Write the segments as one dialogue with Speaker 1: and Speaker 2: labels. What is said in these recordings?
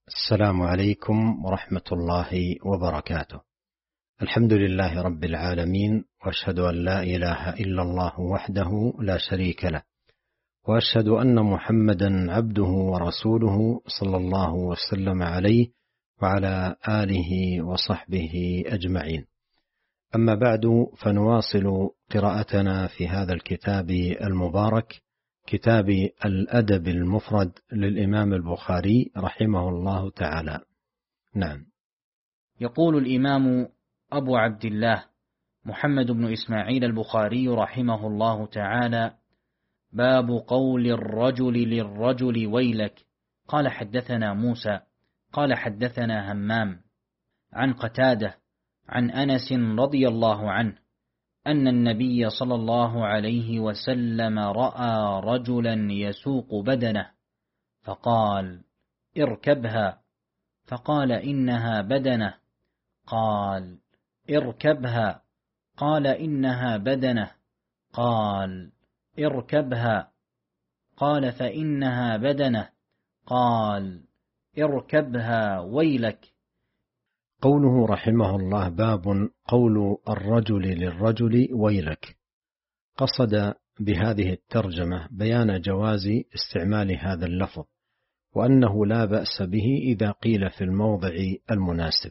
Speaker 1: السلام عليكم ورحمة الله وبركاته. الحمد لله رب العالمين، وأشهد أن لا إله إلا الله وحده لا شريك له، وأشهد أن محمدا عبده ورسوله صلى الله وسلم عليه وعلى آله وصحبه أجمعين. أما بعد، فنواصل قراءتنا في هذا الكتاب المبارك، كتاب الأدب المفرد للإمام البخاري رحمه الله تعالى. نعم.
Speaker 2: يقول الإمام أبو عبد الله محمد بن إسماعيل البخاري رحمه الله تعالى: باب قول الرجل للرجل ويلك. قال حدثنا موسى قال حدثنا همام عن قتادة عن أنس رضي الله عنه أن النبي صلى الله عليه وسلم رأى رجلا يسوق بدنه فقال: اركبها. فقال: إنها بدنه. قال: اركبها. قال: إنها بدنه. قال: اركبها. قال: فإنها بدنه. قال: اركبها ويلك.
Speaker 1: قوله رحمه الله: باب قول الرجل للرجل ويلك. قصد بهذه الترجمة بيان جواز استعمال هذا اللفظ، وأنه لا بأس به إذا قيل في الموضع المناسب.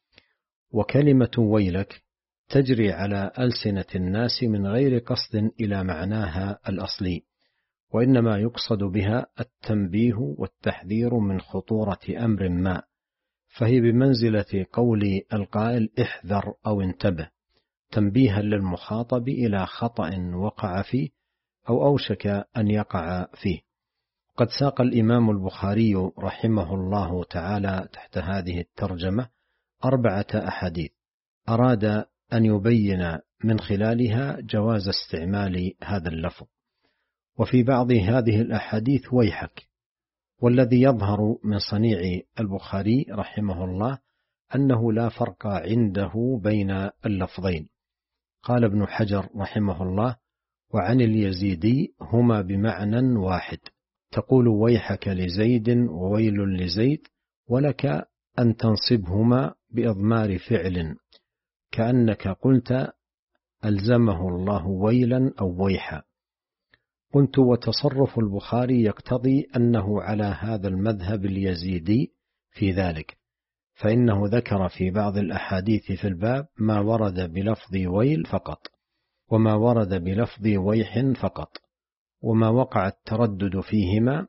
Speaker 1: وكلمة ويلك تجري على ألسنة الناس من غير قصد إلى معناها الأصلي، وإنما يقصد بها التنبيه والتحذير من خطورة أمر ما، فهي بمنزلة قول القائل احذر أو انتبه، تنبيها للمخاطب إلى خطأ وقع فيه أو أوشك أن يقع فيه. قد ساق الإمام البخاري رحمه الله تعالى تحت هذه الترجمة 4 أحاديث أراد أن يبين من خلالها جواز استعمال هذا اللفظ. وفي بعض هذه الأحاديث ويحك، والذي يظهر من صنيع البخاري رحمه الله أنه لا فرق عنده بين اللفظين. قال ابن حجر رحمه الله: وعن اليزيدي هما بمعنى واحد، تقول ويحك لزيد وويل لزيد، ولك أن تنصبهما بإضمار فعل، كأنك قلت ألزمه الله ويلا أو ويحا. قلت: وتصرف البخاري يقتضي أنه على هذا المذهب اليزيدي في ذلك، فإنه ذكر في بعض الأحاديث في الباب ما ورد بلفظ ويل فقط، وما ورد بلفظ ويح فقط، وما وقع التردد فيهما،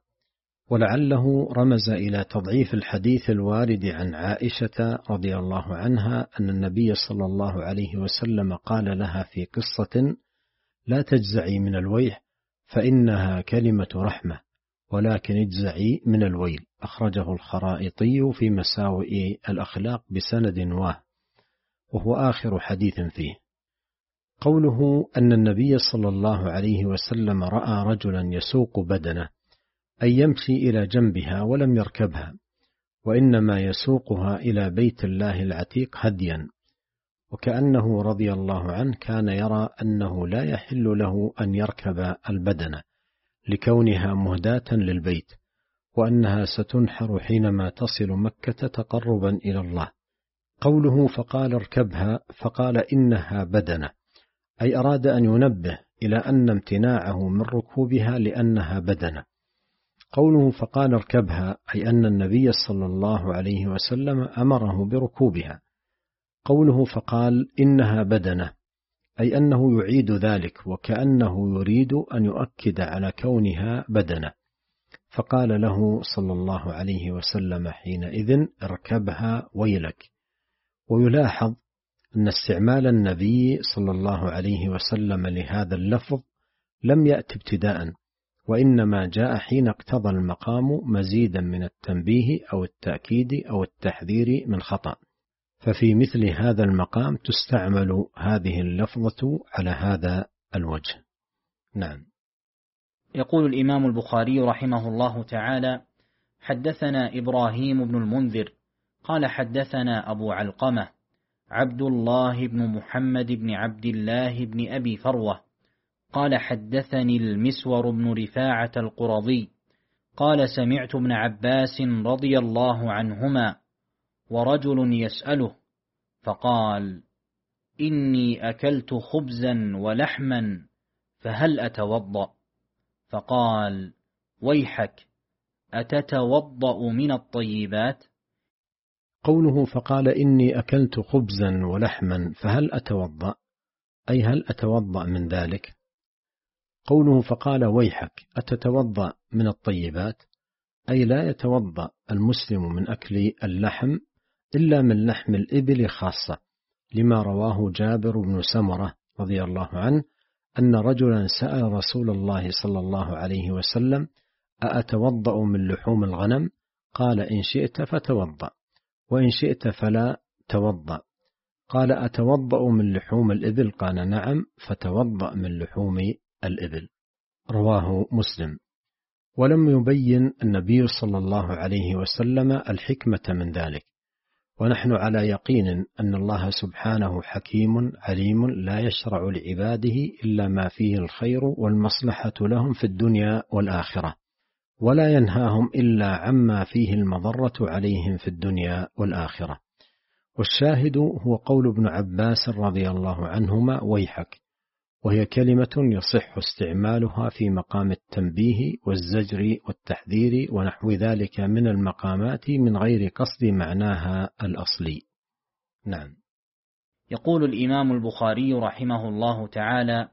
Speaker 1: ولعله رمز إلى تضعيف الحديث الوارد عن عائشة رضي الله عنها أن النبي صلى الله عليه وسلم قال لها في قصة: لا تجزعي من الويح فإنها كلمة رحمة، ولكن اجزعي من الويل. أخرجه الخرائطي في مساوئ الأخلاق بسند وهو آخر حديث فيه. قوله أن النبي صلى الله عليه وسلم رأى رجلا يسوق بدنه، أي يمشي إلى جنبها ولم يركبها، وإنما يسوقها إلى بيت الله العتيق هديا، وكأنه رضي الله عنه كان يرى أنه لا يحل له أن يركب البدنة لكونها مهداة للبيت، وأنها ستنحر حينما تصل مكة تقربا إلى الله. قوله فقال اركبها، فقال إنها بدنة، أي أراد أن ينبه إلى أن امتناعه من ركوبها لأنها بدنة. قوله فقال اركبها، أي أن النبي صلى الله عليه وسلم أمره بركوبها. قوله فقال إنها بدنة، أي أنه يعيد ذلك، وكأنه يريد أن يؤكد على كونها بدنة، فقال له صلى الله عليه وسلم حينئذ اركبها ويلك. ويلاحظ أن استعمال النبي صلى الله عليه وسلم لهذا اللفظ لم يأتي ابتداء، وإنما جاء حين اقتضى المقام مزيدا من التنبيه أو التأكيد أو التحذير من خطأ، ففي مثل هذا المقام تستعمل هذه اللفظة على هذا الوجه. نعم.
Speaker 2: يقول الإمام البخاري رحمه الله تعالى: حدثنا إبراهيم بن المنذر قال حدثنا أبو علقمة عبد الله بن محمد بن عبد الله بن أبي فروة قال حدثني المسور بن رفاعة القرظي قال: سمعت ابن عباس رضي الله عنهما ورجل يسأله فقال: إني أكلت خبزا ولحما فهل أتوضأ؟ فقال: ويحك، أتتوضأ من الطيبات؟
Speaker 1: قوله فقال إني أكلت خبزا ولحما فهل أتوضأ، أي هل أتوضأ من ذلك؟ قوله فقال ويحك، أتتوضأ من الطيبات، أي لا يتوضأ المسلم من أكل اللحم إلا من لحم الإبل خاصة، لما رواه جابر بن سمرة رضي الله عنه أن رجلا سأل رسول الله صلى الله عليه وسلم: أأتوضأ من لحوم الغنم؟ قال: إن شئت فتوضأ، وإن شئت فلا توضأ. قال: أتوضأ من لحوم الإبل؟ قال: نعم، فتوضأ من لحوم الإبل. رواه مسلم. ولم يبين النبي صلى الله عليه وسلم الحكمة من ذلك، ونحن على يقين أن الله سبحانه حكيم عليم لا يشرع لعباده إلا ما فيه الخير والمصلحة لهم في الدنيا والآخرة، ولا ينهاهم إلا عما فيه المضرة عليهم في الدنيا والآخرة. والشاهد هو قول ابن عباس رضي الله عنهما ويحك، وهي كلمة يصح استعمالها في مقام التنبيه والزجر والتحذير ونحو ذلك من المقامات من غير قصد معناها الأصلي. نعم.
Speaker 2: يقول الإمام البخاري رحمه الله تعالى: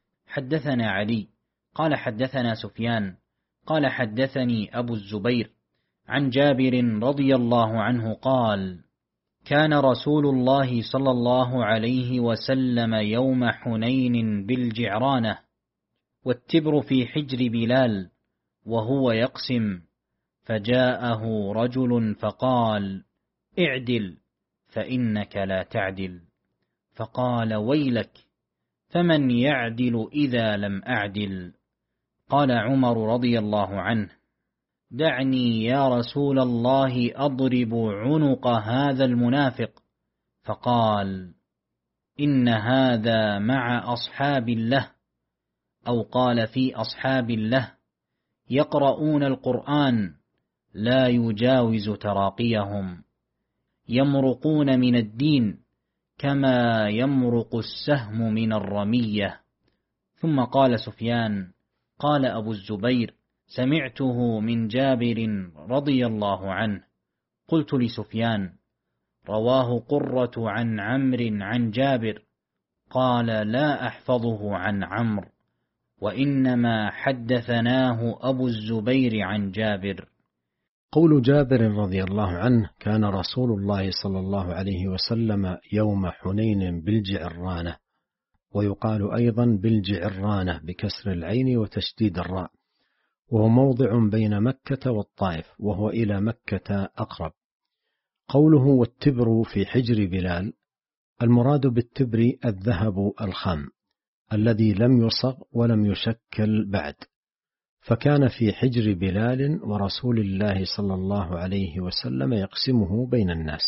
Speaker 2: حدثنا علي قال حدثنا سفيان قال حدثني أبو الزبير عن جابر رضي الله عنه قال: كان رسول الله صلى الله عليه وسلم يوم حنين بالجعرانة، والتبر في حجر بلال وهو يقسم، فجاءه رجل فقال: اعدل فإنك لا تعدل. فقال: ويلك، فمن يعدل إذا لم أعدل؟ قال عمر رضي الله عنه: دعني يا رسول الله أضرب عنق هذا المنافق. فقال: إن هذا مع أصحاب الله، أو قال في أصحاب الله، يقرؤون القرآن لا يجاوز تراقيهم، يمرقون من الدين كما يمرق السهم من الرمية. ثم قال سفيان: قال أبو الزبير: سمعته من جابر رضي الله عنه. قلت لسفيان: رواه قرة عن عمرو عن جابر؟ قال: لا أحفظه عن عمرو، وإنما حدثناه أبو الزبير عن جابر.
Speaker 1: قول جابر رضي الله عنه: كان رسول الله صلى الله عليه وسلم يوم حنين بالجعرانة، ويقال أيضا بالجعرانة بكسر العين وتشديد الراء، وهو موضع بين مكة والطائف، وهو إلى مكة أقرب. قوله والتبر في حجر بلال، المراد بالتبر الذهب الخام الذي لم يصغ ولم يشكل بعد، فكان في حجر بلال ورسول الله صلى الله عليه وسلم يقسمه بين الناس.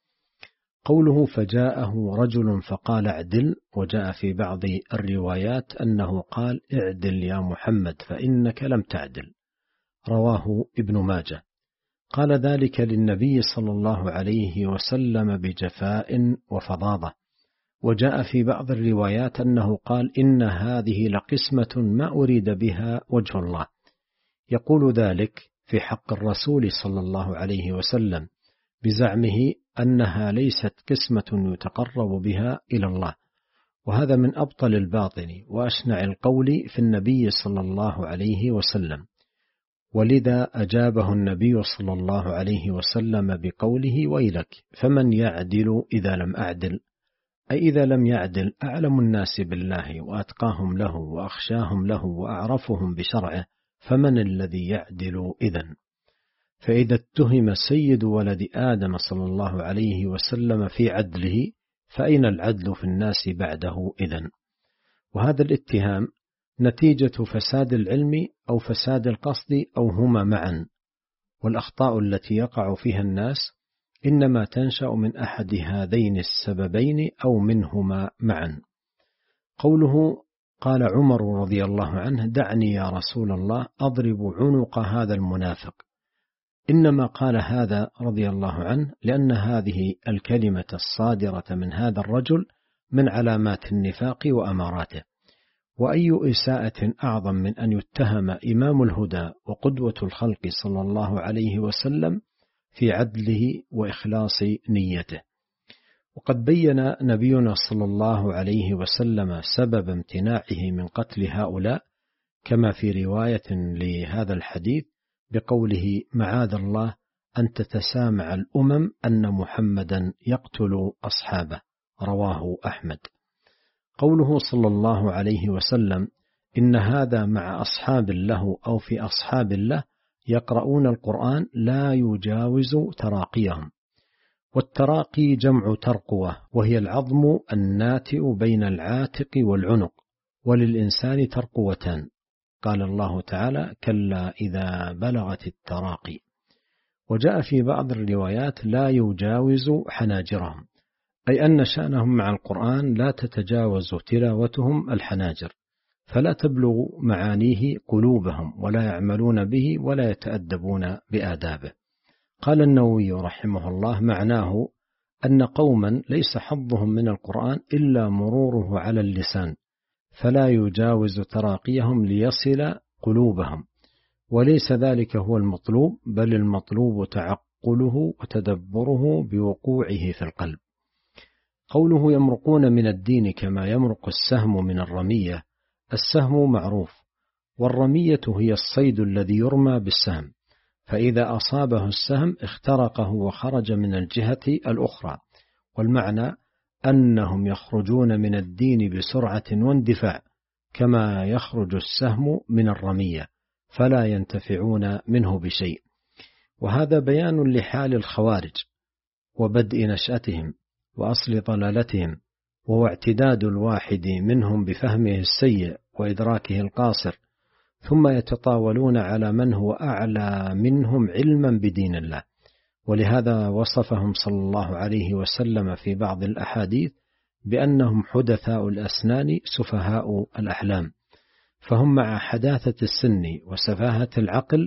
Speaker 1: قوله فجاءه رجل فقال اعدل، وجاء في بعض الروايات أنه قال: اعدل يا محمد فإنك لم تعدل. رواه ابن ماجه. قال ذلك للنبي صلى الله عليه وسلم بجفاء وفظاظة. وجاء في بعض الروايات أنه قال: إن هذه لقسمة ما أريد بها وجه الله، يقول ذلك في حق الرسول صلى الله عليه وسلم بزعمه أنها ليست قسمة يتقرب بها إلى الله، وهذا من أبطل الباطل وأشنع القول في النبي صلى الله عليه وسلم. ولذا أجابه النبي صلى الله عليه وسلم بقوله: ويلك، فمن يعدل إذا لم أعدل؟ أي إذا لم يعدل أعلم الناس بالله وأتقاهم له وأخشاهم له وأعرفهم بشرعه، فمن الذي يعدل إذن؟ فإذا اتهم سيد ولد آدم صلى الله عليه وسلم في عدله، فأين العدل في الناس بعده إذن؟ وهذا الاتهام نتيجة فساد العلم أو فساد القصد أو هما معا، والأخطاء التي يقع فيها الناس إنما تنشأ من أحد هذين السببين أو منهما معا. قوله قال عمر رضي الله عنه: دعني يا رسول الله أضرب عنق هذا المنافق. إنما قال هذا رضي الله عنه لأن هذه الكلمة الصادرة من هذا الرجل من علامات النفاق وأماراته، وأي إساءة أعظم من أن يتهم إمام الهدى وقدوة الخلق صلى الله عليه وسلم في عدله وإخلاص نيته. وقد بين نبينا صلى الله عليه وسلم سبب امتناعه من قتل هؤلاء كما في رواية لهذا الحديث بقوله: معاذ الله أن تتسامع الأمم أن محمدا يقتل أصحابه، رواه أحمد. قوله صلى الله عليه وسلم: إن هذا مع أصحاب له أو في أصحاب له يقرؤون القرآن لا يجاوز تراقيهم. والتراقي جمع ترقوة، وهي العظم الناتئ بين العاتق والعنق، وللإنسان ترقوتان. قال الله تعالى: كلا إذا بلغت التراقي. وجاء في بعض الروايات لا يجاوز حناجرهم، أي أن شأنهم مع القرآن لا تتجاوز تلاوتهم الحناجر، فلا تبلغ معانيه قلوبهم، ولا يعملون به ولا يتأدبون بآدابه. قال النووي رحمه الله: معناه أن قوما ليس حظهم من القرآن إلا مروره على اللسان، فلا يجاوز تراقيهم ليصل قلوبهم، وليس ذلك هو المطلوب، بل المطلوب تعقله وتدبره بوقوعه في القلب. قوله يمرقون من الدين كما يمرق السهم من الرمية، السهم معروف، والرمية هي الصيد الذي يرمى بالسهم، فإذا أصابه السهم اخترقه وخرج من الجهة الأخرى. والمعنى أنهم يخرجون من الدين بسرعة واندفاع كما يخرج السهم من الرمية، فلا ينتفعون منه بشيء. وهذا بيان لحال الخوارج وبدء نشأتهم وأصل ضلالتهم، وهو اعتداد الواحد منهم بفهمه السيء وإدراكه القاصر، ثم يتطاولون على من هو أعلى منهم علما بدين الله. ولهذا وصفهم صلى الله عليه وسلم في بعض الأحاديث بأنهم حدثاء الأسنان سفهاء الأحلام، فهم مع حداثة السن وسفاهة العقل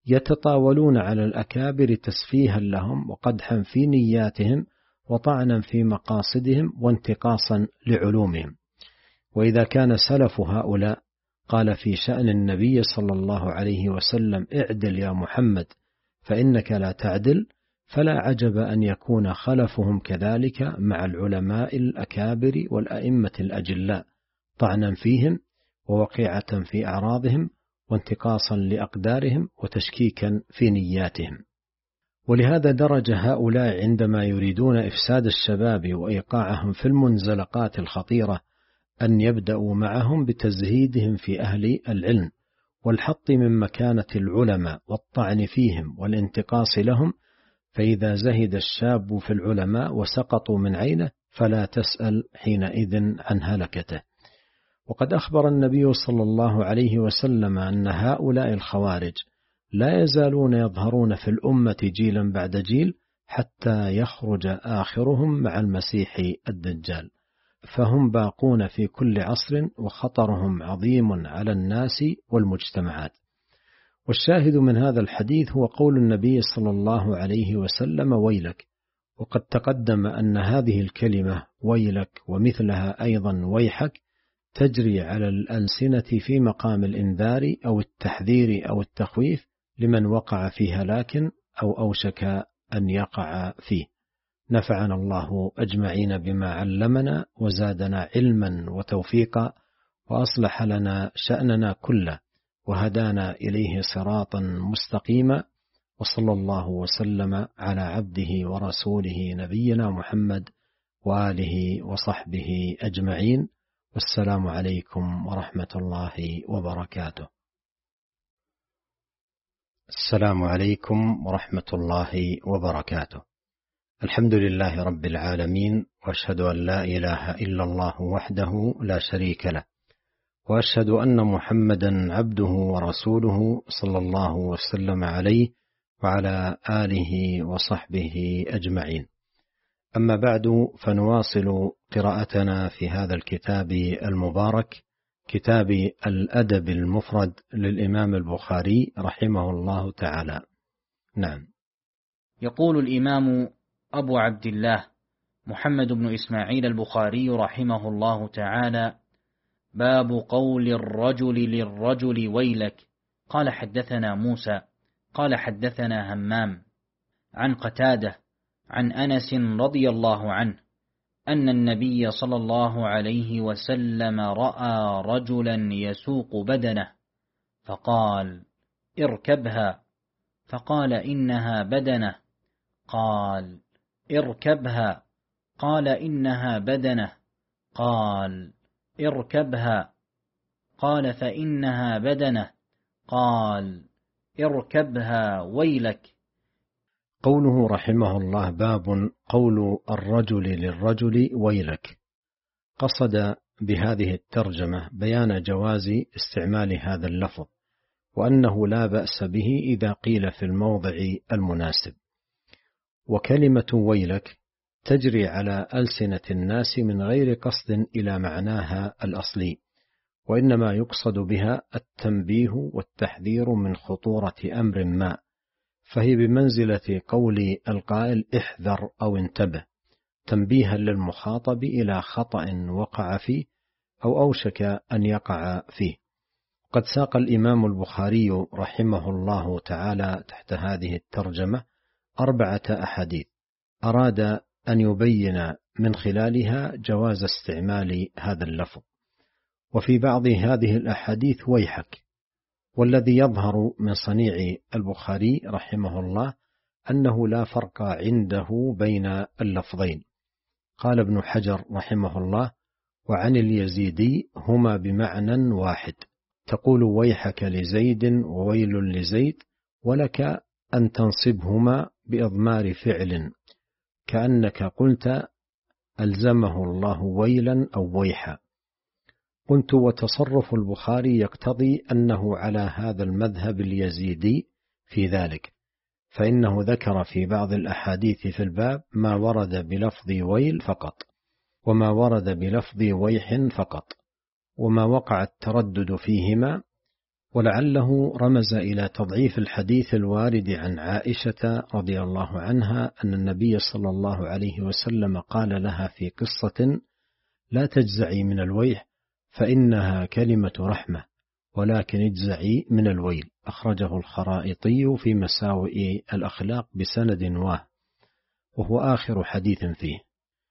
Speaker 1: يتطاولون على الأكابر تسفيها لهم وقدحا في نياتهم وطعنا في مقاصدهم وانتقاصا لعلومهم. وإذا كان سلف هؤلاء قال في شأن النبي صلى الله عليه وسلم: اعدل يا محمد فإنك لا تعدل، فلا عجب أن يكون خلفهم كذلك مع العلماء الأكابر والأئمة الأجلاء، طعنا فيهم ووقيعة في أعراضهم وانتقاصا لأقدارهم وتشكيكا في نياتهم. ولهذا درج هؤلاء عندما يريدون إفساد الشباب وإيقاعهم في المنزلقات الخطيرة أن يبدأوا معهم بتزهيدهم في أهل العلم والحط من مكانة العلماء والطعن فيهم والانتقاص لهم، فإذا زهد الشاب في العلماء وسقطوا من عينه فلا تسأل حينئذ عن هلكته. وقد أخبر النبي صلى الله عليه وسلم أن هؤلاء الخوارج لا يزالون يظهرون في الأمة جيلا بعد جيل حتى يخرج آخرهم مع المسيح الدجال، فهم باقون في كل عصر وخطرهم عظيم على الناس والمجتمعات. والشاهد من هذا الحديث هو قول النبي صلى الله عليه وسلم: ويلك. وقد تقدم أن هذه الكلمة ويلك ومثلها أيضا ويحك تجري على الألسنة في مقام الإنذار أو التحذير أو التخويف لمن وقع في هلاك أو أوشك أن يقع فيه. نفعنا الله أجمعين بما علمنا وزادنا علما وتوفيقا، وأصلح لنا شأننا كله، وهدانا إليه صراطا مستقيما. وصلى الله وسلم على عبده ورسوله نبينا محمد وآله وصحبه أجمعين، والسلام عليكم ورحمة الله وبركاته. السلام عليكم ورحمة الله وبركاته. الحمد لله رب العالمين، وأشهد أن لا إله إلا الله وحده لا شريك له، وأشهد أن محمدا عبده ورسوله صلى الله وسلم عليه وعلى آله وصحبه أجمعين. أما بعد، فنواصل قراءتنا في هذا الكتاب المبارك، كتاب الأدب المفرد للإمام البخاري رحمه الله تعالى. نعم.
Speaker 2: يقول الإمام أبو عبد الله محمد بن إسماعيل البخاري رحمه الله تعالى: باب قول الرجل للرجل ويلك. قال حدثنا موسى قال حدثنا همام عن قتادة عن أنس رضي الله عنه أن النبي صلى الله عليه وسلم رأى رجلا يسوق بدنه فقال: اركبها. فقال: إنها بدنه. قال: اركبها. قال: إنها بدنه. قال: اركبها. قال: فإنها بدنه. قال: اركبها ويلك.
Speaker 1: قوله رحمه الله: باب قول الرجل للرجل ويلك. قصد بهذه الترجمة بيان جواز استعمال هذا اللفظ، وأنه لا بأس به إذا قيل في الموضع المناسب. وكلمة ويلك تجري على ألسنة الناس من غير قصد إلى معناها الأصلي، وإنما يقصد بها التنبيه والتحذير من خطورة أمر ما، فهي بمنزلة قول القائل احذر أو انتبه، تنبيها للمخاطب إلى خطأ وقع فيه أو أوشك أن يقع فيه. قد ساق الإمام البخاري رحمه الله تعالى تحت هذه الترجمة 4 أحاديث أراد أن يبين من خلالها جواز استعمال هذا اللفظ. وفي بعض هذه الأحاديث ويحك، والذي يظهر من صنيع البخاري رحمه الله أنه لا فرق عنده بين اللفظين. قال ابن حجر رحمه الله: وعن اليزيدي هما بمعنى واحد، تقول ويحك لزيد وويل لزيد، ولك أن تنصبهما بإضمار فعل، كأنك قلت ألزمه الله ويلا أو ويحا. قلت: وتصرف البخاري يقتضي أنه على هذا المذهب اليزيدي في ذلك، فإنه ذكر في بعض الأحاديث في الباب ما ورد بلفظ ويل فقط، وما ورد بلفظ ويح فقط، وما وقع التردد فيهما، ولعله رمز إلى تضعيف الحديث الوارد عن عائشة رضي الله عنها أن النبي صلى الله عليه وسلم قال لها في قصة: لا تجزعي من الويح فإنها كلمة رحمة، ولكن اجزعي من الويل. أخرجه الخرائطي في مساوئ الأخلاق بسند وهو آخر حديث فيه.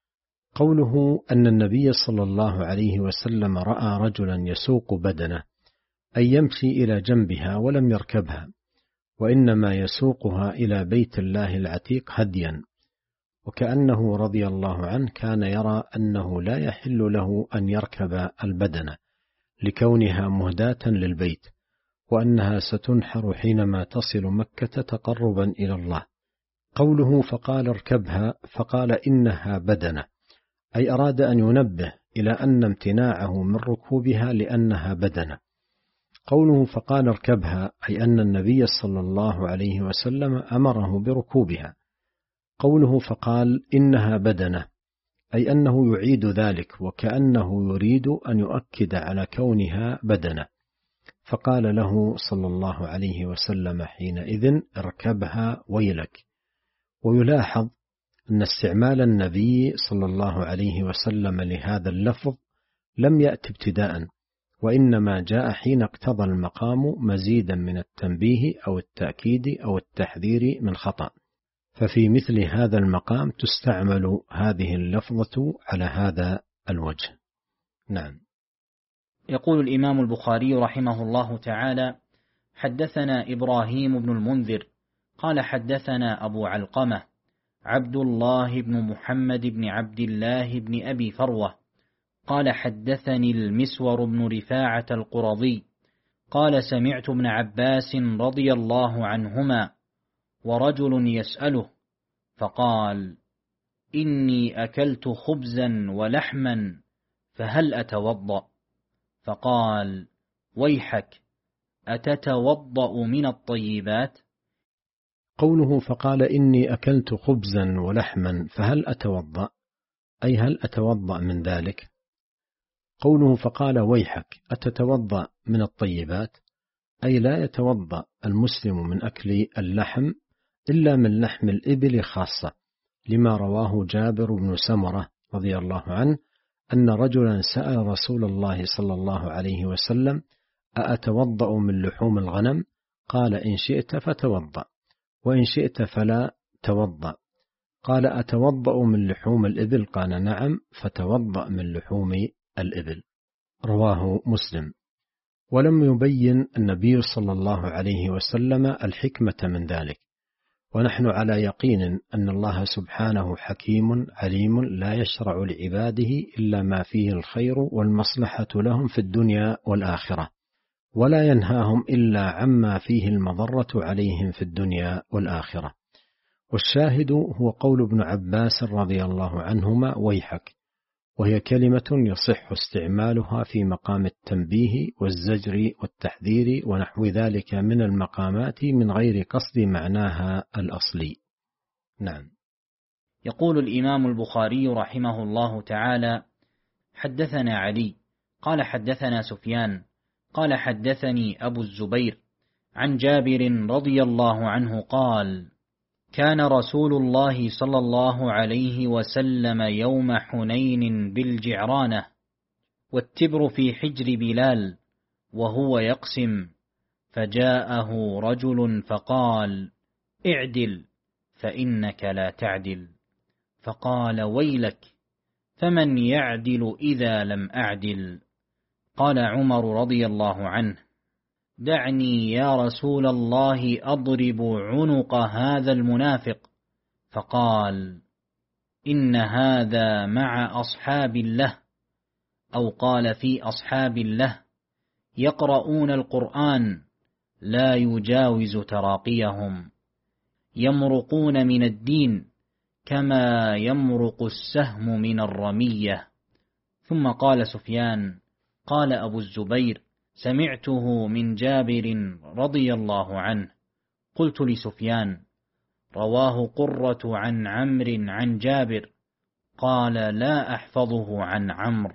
Speaker 1: قوله أن النبي صلى الله عليه وسلم رأى رجلا يسوق بدنه، أي يمشي إلى جنبها ولم يركبها، وإنما يسوقها إلى بيت الله العتيق هديا، وكأنه رضي الله عنه كان يرى أنه لا يحل له أن يركب البدنة لكونها مهداة للبيت، وأنها ستنحر حينما تصل مكة تقربا إلى الله. قوله فقال اركبها، فقال إنها بدنة، أي أراد أن ينبه إلى أن امتناعه من ركوبها لأنها بدنة. قوله فقال اركبها، أي أن النبي صلى الله عليه وسلم أمره بركوبها. قوله فقال إنها بدنة، أي أنه يعيد ذلك، وكأنه يريد أن يؤكد على كونها بدنة، فقال له صلى الله عليه وسلم حينئذ اركبها ويلك. ويلاحظ أن استعمال النبي صلى الله عليه وسلم لهذا اللفظ لم يأتي ابتداء، وإنما جاء حين اقتضى المقام مزيدا من التنبيه أو التأكيد أو التحذير من خطأ، ففي مثل هذا المقام تستعمل هذه اللفظة على هذا الوجه. نعم.
Speaker 2: يقول الإمام البخاري رحمه الله تعالى: حدثنا إبراهيم بن المنذر قال حدثنا أبو علقمة عبد الله بن محمد بن عبد الله بن أبي فروة قال حدثني المسور بن رفاعة القرظي قال سمعت ابن عباس رضي الله عنهما ورجل يسأله فقال: إني أكلت خبزا ولحما فهل أتوضأ؟ فقال: ويحك، أتتوضأ من الطيبات؟
Speaker 1: قوله فقال إني أكلت خبزا ولحما فهل أتوضأ، أي هل أتوضأ من ذلك؟ قوله فقال ويحك أتتوضأ من الطيبات، أي لا يتوضأ المسلم من أكل اللحم إلا من لحم الإبل خاصة، لما رواه جابر بن سمرة رضي الله عنه أن رجلا سأل رسول الله صلى الله عليه وسلم أأتوضأ من لحوم الغنم؟ قال إن شئت فتوضأ، وإن شئت فلا توضأ. قال أتوضأ من لحوم الإبل؟ قال نعم، فتوضأ من لحوم الإبل. رواه مسلم. ولم يبين النبي صلى الله عليه وسلم الحكمة من ذلك، ونحن على يقين أن الله سبحانه حكيم عليم لا يشرع لعباده إلا ما فيه الخير والمصلحة لهم في الدنيا والآخرة، ولا ينهاهم إلا عما فيه المضرة عليهم في الدنيا والآخرة. والشاهد هو قول ابن عباس رضي الله عنهما ويحك، وهي كلمة يصح استعمالها في مقام التنبيه والزجر والتحذير ونحو ذلك من المقامات من غير قصد معناها الأصلي. نعم.
Speaker 2: يقول الإمام البخاري رحمه الله تعالى: حدثنا علي قال حدثنا سفيان قال حدثني أبو الزبير عن جابر رضي الله عنه قال: كان رسول الله صلى الله عليه وسلم يوم حنين بالجعرانة، والتبر في حجر بلال وهو يقسم، فجاءه رجل فقال: اعدل فإنك لا تعدل. فقال: ويلك، فمن يعدل إذا لم أعدل؟ قال عمر رضي الله عنه: دعني يا رسول الله أضرب عنق هذا المنافق. فقال: إن هذا مع أصحاب الله، أو قال في أصحاب الله، يقرؤون القرآن لا يجاوز تراقيهم، يمرقون من الدين كما يمرق السهم من الرمية. ثم قال سفيان: قال أبو الزبير: سمعته من جابر رضي الله عنه. قلت لسفيان: رواه قرة عن عمرو عن جابر. قال: لا أحفظه عن عمرو،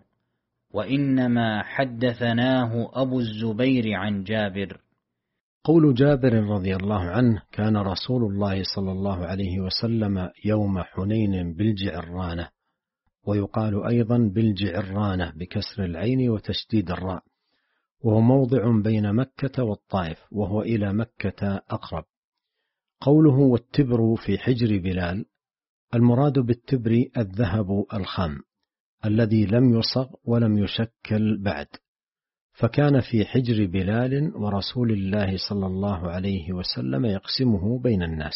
Speaker 2: وإنما حدثناه أبو الزبير عن جابر.
Speaker 1: قول جابر رضي الله عنه: كان رسول الله صلى الله عليه وسلم يوم حنين بالجعرانة، ويقال أيضا بالجعرانة بكسر العين وتشديد الراء، وهو موضع بين مكة والطائف، وهو إلى مكة أقرب. قوله والتبر في حجر بلال، المراد بالتبر الذهب الخام الذي لم يصغ ولم يشكل بعد، فكان في حجر بلال ورسول الله صلى الله عليه وسلم يقسمه بين الناس.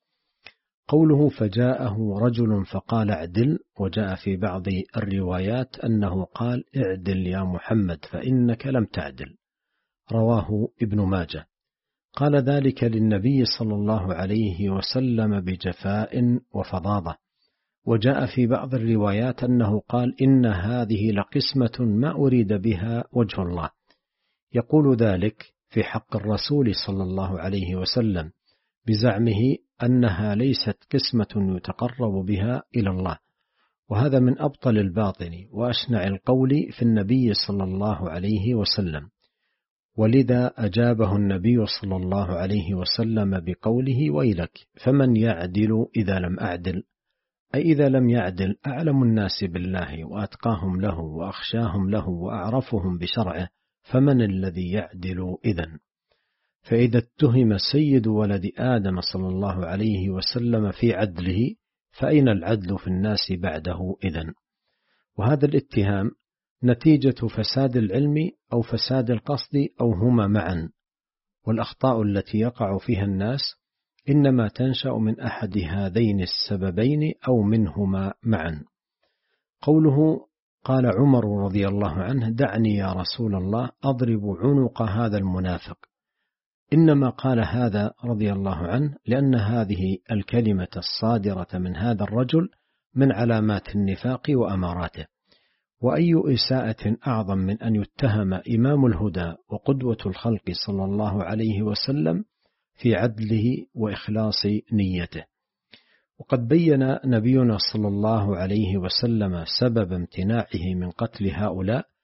Speaker 1: قوله فجاءه رجل فقال اعدل، وجاء في بعض الروايات أنه قال: اعدل يا محمد فإنك لم تعدل. رواه ابن ماجه. قال ذلك للنبي صلى الله عليه وسلم بجفاء وفظاظة. وجاء في بعض الروايات أنه قال: إن هذه لقسمة ما أريد بها وجه الله، يقول ذلك في حق الرسول صلى الله عليه وسلم بزعمه أنها ليست قسمة يتقرب بها إلى الله، وهذا من أبطل الباطل وأشنع القول في النبي صلى الله عليه وسلم. ولذا أجابه النبي صلى الله عليه وسلم بقوله: ويلك، فمن يعدل إذا لم أعدل؟ أي إذا لم يعدل أعلم الناس بالله وأتقاهم له وأخشاهم له وأعرفهم بشرعه، فمن الذي يعدل إذن؟ فإذا اتهم سيد ولد آدم صلى الله عليه وسلم في عدله، فأين العدل في الناس بعده إذن؟ وهذا الاتهام نتيجة فساد العلم أو فساد القصد أو هما معا، والأخطاء التي يقع فيها الناس إنما تنشأ من أحد هذين السببين أو منهما معا. قوله قال عمر رضي الله عنه: دعني يا رسول الله أضرب عنق هذا المنافق، إنما قال هذا رضي الله عنه لأن هذه الكلمة الصادرة من هذا الرجل من علامات النفاق وأماراته، وأي إساءة أعظم من أن يتهم إمام الهدى وقدوة الخلق صلى الله عليه وسلم في عدله وإخلاص نيته. وقد بين نبينا صلى الله عليه وسلم سبب امتناعه من قتل هؤلاء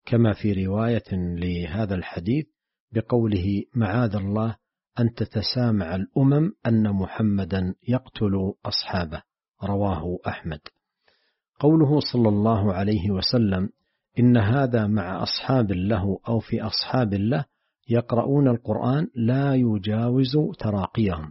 Speaker 1: كما في رواية لهذا الحديث بقوله: معاذ الله أن تتسامع الأمم أن محمدا يقتل أصحابه، رواه أحمد. قوله صلى الله عليه وسلم: إن هذا مع أصحاب له أو في أصحاب له يقرؤون القرآن لا يجاوز تراقيهم.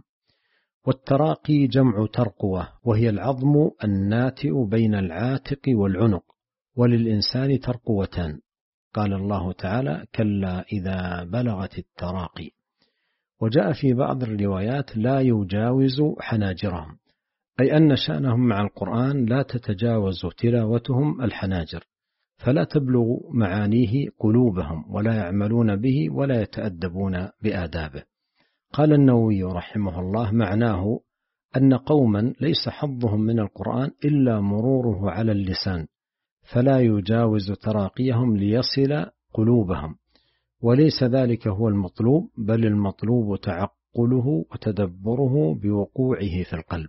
Speaker 1: والتراقي جمع ترقوة، وهي العظم الناتئ بين العاتق والعنق، وللإنسان ترقوتان. قال الله تعالى: كلا إذا بلغت التراقي. وجاء في بعض الروايات لا يجاوز حناجرهم، أي أن شأنهم مع القرآن لا تتجاوز تلاوتهم الحناجر، فلا تبلغ معانيه قلوبهم، ولا يعملون به ولا يتأدبون بآدابه. قال النووي رحمه الله: معناه أن قوما ليس حظهم من القرآن إلا مروره على اللسان، فلا يجاوز تراقيهم ليصل قلوبهم، وليس ذلك هو المطلوب، بل المطلوب تعقله وتدبره بوقوعه في القلب.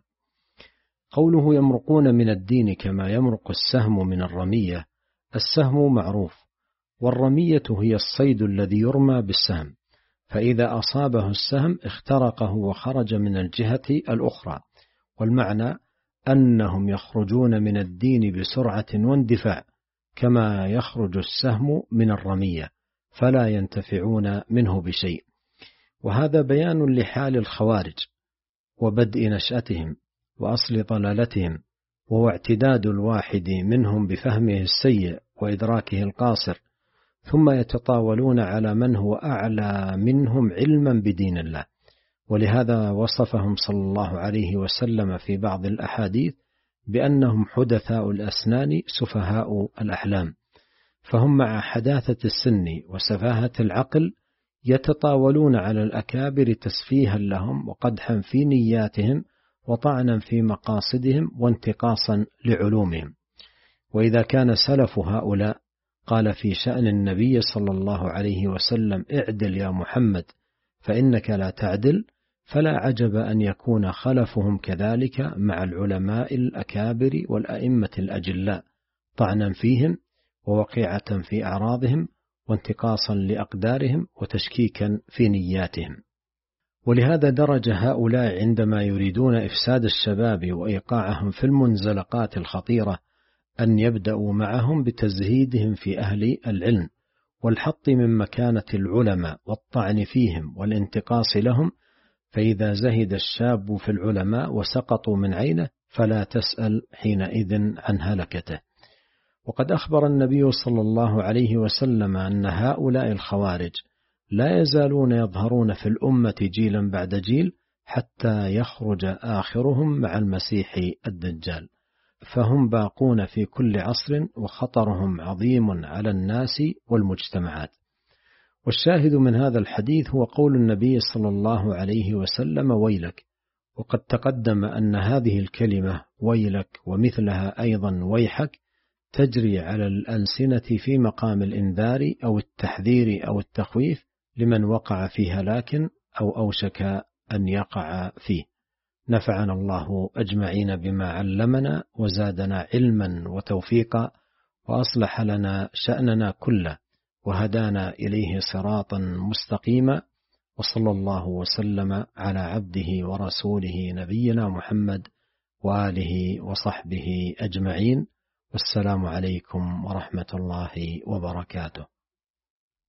Speaker 1: قوله يمرقون من الدين كما يمرق السهم من الرمية، السهم معروف، والرمية هي الصيد الذي يرمى بالسهم، فإذا أصابه السهم اخترقه وخرج من الجهة الأخرى. والمعنى أنهم يخرجون من الدين بسرعة واندفاع، كما يخرج السهم من الرمية، فلا ينتفعون منه بشيء. وهذا بيان لحال الخوارج وبدء نشأتهم وأصل ضلالتهم، وهو اعتداد الواحد منهم بفهمه السيء وإدراكه القاصر، ثم يتطاولون على من هو أعلى منهم علما بدين الله. ولهذا وصفهم صلى الله عليه وسلم في بعض الأحاديث بأنهم حدثاء الأسنان سفهاء الأحلام، فهم مع حداثة السن وسفاهة العقل يتطاولون على الأكابر تسفيها لهم وقدحا في نياتهم وطعنا في مقاصدهم وانتقاصا لعلومهم. وإذا كان سلف هؤلاء قال في شأن النبي صلى الله عليه وسلم: اعدل يا محمد فإنك لا تعدل، فلا عجب أن يكون خلفهم كذلك مع العلماء الأكابر والأئمة الأجلاء، طعنا فيهم ووقيعة في أعراضهم وانتقاصا لأقدارهم وتشكيكا في نياتهم. ولهذا درج هؤلاء عندما يريدون إفساد الشباب وإيقاعهم في المنزلقات الخطيرة أن يبدأوا معهم بتزهيدهم في أهل العلم والحط من مكانة العلماء والطعن فيهم والانتقاص لهم، فإذا زهد الشاب في العلماء وسقطوا من عينه فلا تسأل حينئذ عن هلكته. وقد أخبر النبي صلى الله عليه وسلم أن هؤلاء الخوارج لا يزالون يظهرون في الأمة جيلا بعد جيل حتى يخرج آخرهم مع المسيح الدجال، فهم باقون في كل عصر وخطرهم عظيم على الناس والمجتمعات. والشاهد من هذا الحديث هو قول النبي صلى الله عليه وسلم: ويلك. وقد تقدم أن هذه الكلمة ويلك ومثلها أيضا ويحك تجري على الألسنة في مقام الإنذار أو التحذير أو التخويف لمن وقع في هلاك أو أوشك أن يقع فيه. نفعنا الله أجمعين بما علمنا وزادنا علما وتوفيقا، وأصلح لنا شأننا كله، وهدانا إليه صراطا مستقيما. وصلى الله وسلم على عبده ورسوله نبينا محمد وآله وصحبه أجمعين، والسلام عليكم ورحمة الله وبركاته.